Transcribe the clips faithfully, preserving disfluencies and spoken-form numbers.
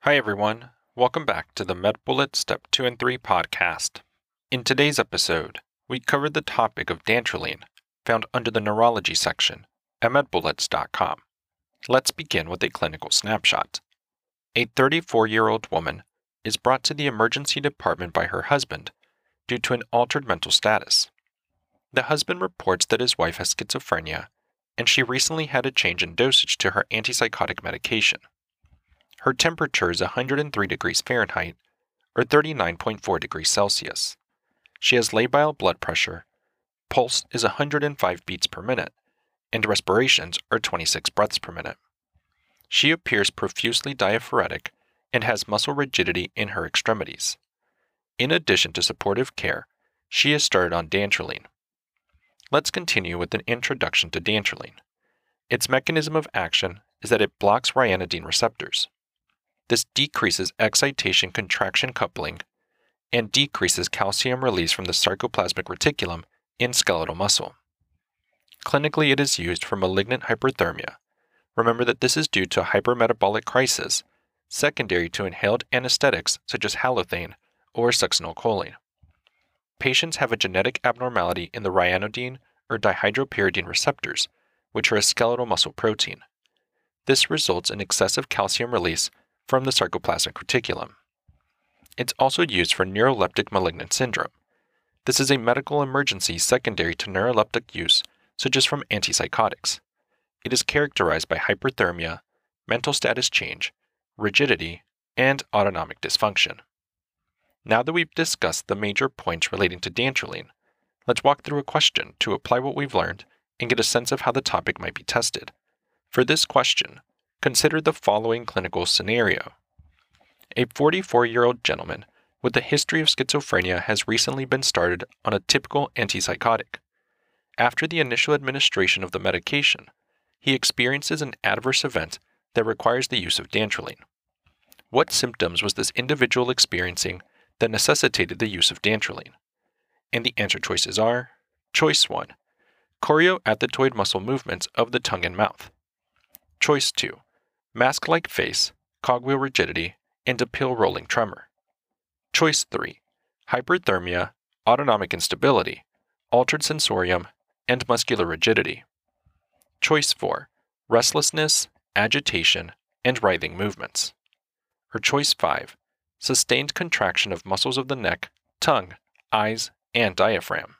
Hi everyone, welcome back to the MedBullet Step two and three podcast. In today's episode, we covered the topic of dantrolene, found under the neurology section at medbullets dot com. Let's begin with a clinical snapshot. A thirty-four-year-old woman is brought to the emergency department by her husband due to an altered mental status. The husband reports that his wife has schizophrenia, and she recently had a change in dosage to her antipsychotic medication. Her temperature is one hundred three degrees Fahrenheit, or thirty-nine point four degrees Celsius. She has labile blood pressure, pulse is one hundred five beats per minute, and respirations are twenty-six breaths per minute. She appears profusely diaphoretic and has muscle rigidity in her extremities. In addition to supportive care, she is started on dantrolene. Let's continue with an introduction to dantrolene. Its mechanism of action is that it blocks ryanodine receptors. This decreases excitation-contraction coupling and decreases calcium release from the sarcoplasmic reticulum in skeletal muscle. Clinically, it is used for malignant hyperthermia. Remember that this is due to a hypermetabolic crisis, secondary to inhaled anesthetics such as halothane or succinylcholine. Patients have a genetic abnormality in the ryanodine or dihydropyridine receptors, which are a skeletal muscle protein. This results in excessive calcium release from the sarcoplasmic reticulum. It's also used for neuroleptic malignant syndrome. This is a medical emergency secondary to neuroleptic use, such as from antipsychotics. It is characterized by hyperthermia, mental status change, rigidity, and autonomic dysfunction. Now that we've discussed the major points relating to dantrolene, let's walk through a question to apply what we've learned and get a sense of how the topic might be tested. For this question, consider the following clinical scenario. A forty-four-year-old gentleman with a history of schizophrenia has recently been started on a typical antipsychotic. After the initial administration of the medication, he experiences an adverse event that requires the use of dantrolene. What symptoms was this individual experiencing that necessitated the use of dantrolene? And the answer choices are: Choice one, chorioathetoid muscle movements of the tongue and mouth. Choice two, mask-like face, cogwheel rigidity, and a pill-rolling tremor. Choice three, hyperthermia, autonomic instability, altered sensorium, and muscular rigidity. Choice four, restlessness, agitation, and writhing movements. Or choice five, sustained contraction of muscles of the neck, tongue, eyes, and diaphragm.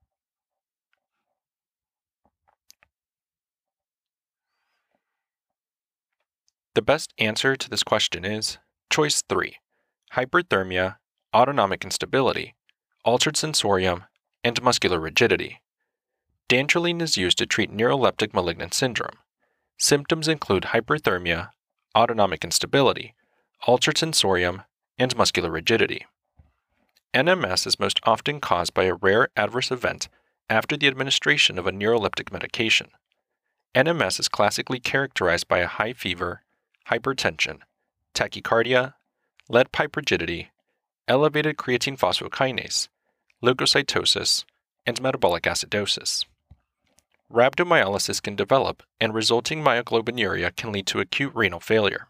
The best answer to this question is choice three, hyperthermia, autonomic instability, altered sensorium, and muscular rigidity. Dantrolene is used to treat neuroleptic malignant syndrome. Symptoms include hyperthermia, autonomic instability, altered sensorium, and muscular rigidity. N M S is most often caused by a rare adverse event after the administration of a neuroleptic medication. N M S is classically characterized by a high fever, hypertension, tachycardia, lead pipe rigidity, elevated creatine phosphokinase, leukocytosis, and metabolic acidosis. Rhabdomyolysis can develop, and resulting myoglobinuria can lead to acute renal failure.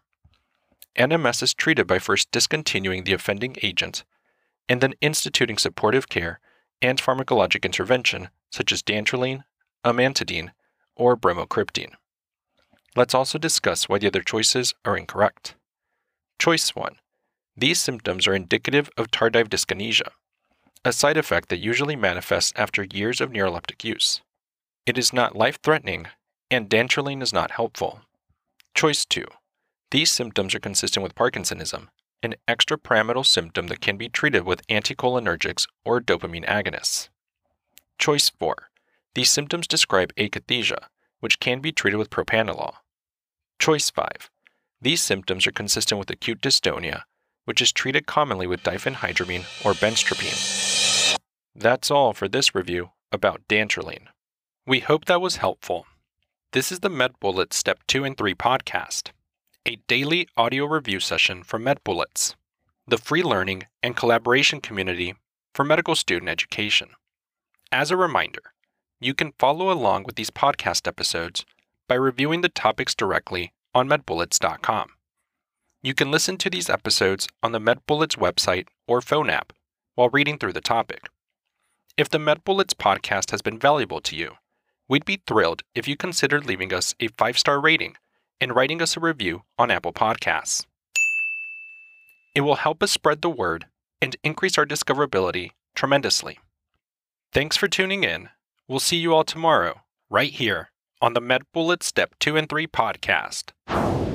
N M S is treated by first discontinuing the offending agent and then instituting supportive care and pharmacologic intervention such as dantrolene, amantadine, or bromocriptine. Let's also discuss why the other choices are incorrect. Choice one. These symptoms are indicative of tardive dyskinesia, a side effect that usually manifests after years of neuroleptic use. It is not life-threatening, and dantrolene is not helpful. Choice two. These symptoms are consistent with Parkinsonism, an extrapyramidal symptom that can be treated with anticholinergics or dopamine agonists. Choice four. These symptoms describe akathisia, which can be treated with propranolol. Choice five. These symptoms are consistent with acute dystonia, which is treated commonly with diphenhydramine or benztropine. That's all for this review about dantrolene. We hope that was helpful. This is the MedBullets Step two and three podcast, a daily audio review session from MedBullets, the free learning and collaboration community for medical student education. As a reminder, you can follow along with these podcast episodes by reviewing the topics directly on medbullets dot com. You can listen to these episodes on the MedBullets website or phone app while reading through the topic. If the MedBullets podcast has been valuable to you, we'd be thrilled if you considered leaving us a five-star rating and writing us a review on Apple Podcasts. It will help us spread the word and increase our discoverability tremendously. Thanks for tuning in. We'll see you all tomorrow, right here on the MedBullets Step two and three podcast.